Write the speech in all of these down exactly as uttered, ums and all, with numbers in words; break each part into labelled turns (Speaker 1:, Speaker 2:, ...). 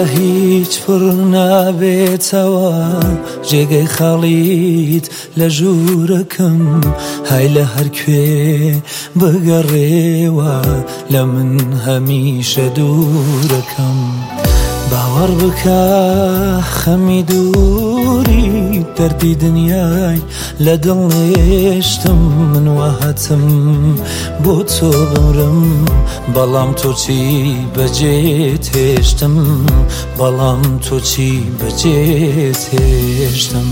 Speaker 1: بە هیچ پڕ نابێتەوە جێگەی خەڵیت لە ژوورەکەم های لە هەرکوێ بگەڕێوە لە من هەمیشە دوورەکەم باوەڕ بکە خەمی دووری دەردی دنیای لە دڵ نێشتم من وەهەتم بۆ تۆ بمرم بەڵام تۆ چی بەجێ تێشتم بەڵام تۆ چی بەجێ تێشتم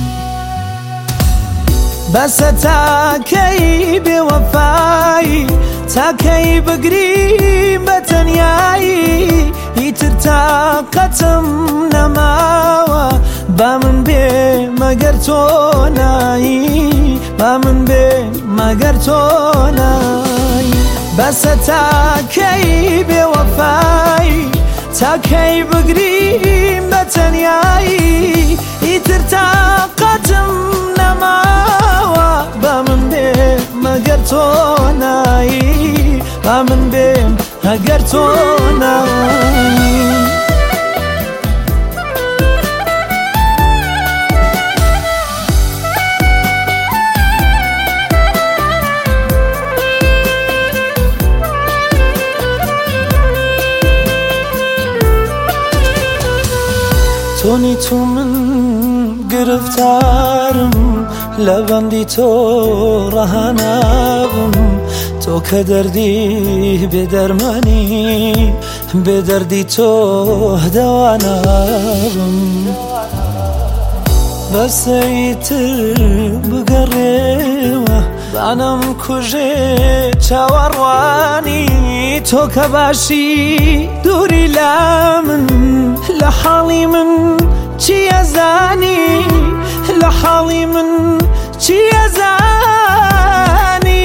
Speaker 1: بەسە تاکەی بێوەفایی تاکەی بگریم بە تەنیایی ئیتر تاقەتم نەماوە با من بێ مەگەر تۆ نایی با من بێ مەگەر تۆ نایی بەسە تاکەی بێوەفایی تاکەی بگریم بە تەنیایی ئیتر تاقەتم نەماوە با من بێ مەگەر تۆ نایی با من بێم ئەگەر تۆ نایی تۆنی تو من گرفتارم لە بەندی تۆ ڕەهانابم تۆ کە دەردی بێدەرمانی بێدەردی تۆ دەوانابم بەسەیتر بگەڕێوە بانم کوژێ چاوەڕوانی تۆ کە باشی دووری لا من لە حاڵی من چی ئەزانی لە حاڵی من چی ئەزانی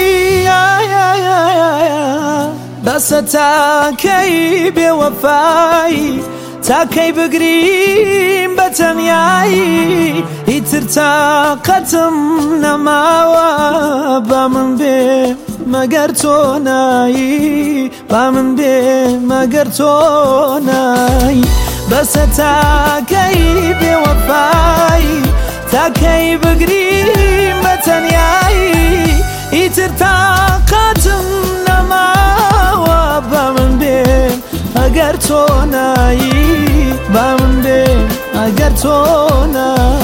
Speaker 1: بەسە تاکەی بێوەفایی تاکەی بگریم بە تەنیایی ئیتر تاقەتم نەماوە با من بێ مەگەر تۆ نایی با من بێ مەگەر تۆ نایی بەسە تاکەی بێوەفایی تاکەی بگریم بە تەنیایی ئیتر تاقەتم نەماوە با من بێ ئەگەر تۆ نایی با من بێ ئەگەر تۆ نایی